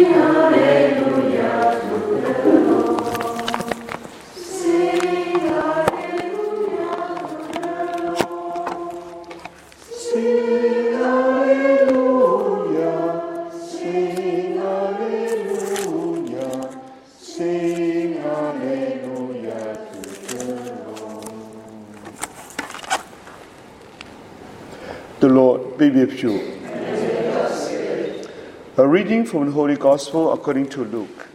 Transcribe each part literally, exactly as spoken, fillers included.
The Lord be with you. A reading from the Holy Gospel according to Luke.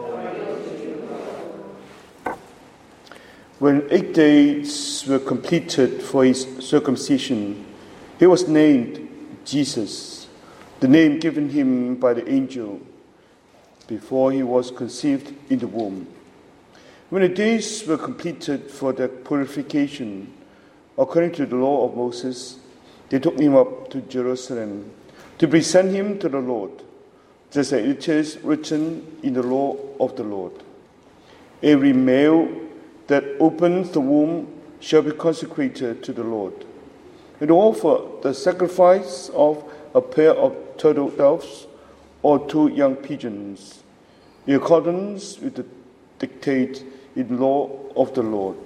When eight days were completed for his circumcision, he was named Jesus, the name given him by the angel before he was conceived in the womb. When the days were completed for their purification, according to the law of Moses, they took him up to Jerusalem to present him to the Lord, just as it is written in the law of the Lord. Every male that opens the womb shall be consecrated to the Lord, and offer the sacrifice of a pair of turtle doves or two young pigeons, in accordance with the dictate in the law of the Lord.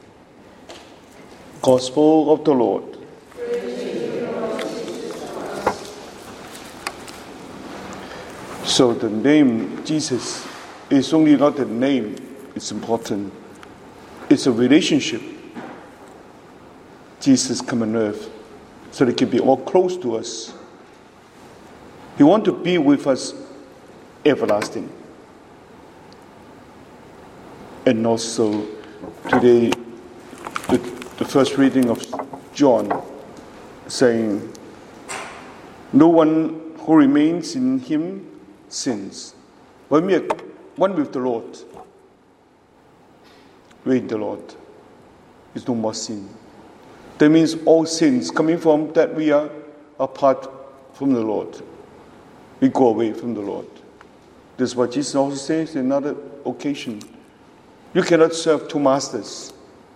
Gospel of the Lord. So the name Jesus is only not a name, it's important. It's a relationship. Jesus come on earth so that he can be all close to us. He wants to be with us everlasting. And also today, the, the first reading of John saying, no one who remains in him sins. When we are one with the Lord, we're in the Lord, there's no more sin. That means all sins coming from that we are apart from the Lord. We go away from the Lord. This is what Jesus also says in another occasion. You cannot serve two masters.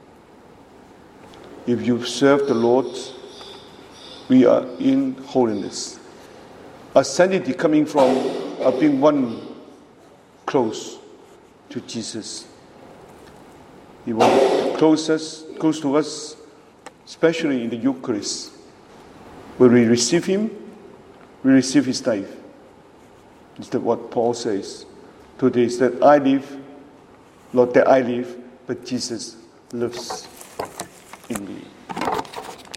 If you serve the Lord, we are in holiness. A sanity coming from uh, being one close to Jesus. He wants to close us, close to us, especially in the Eucharist. When we receive Him, we receive His life. Is that what Paul says? Today is that I live, not that I live, but Jesus lives in me.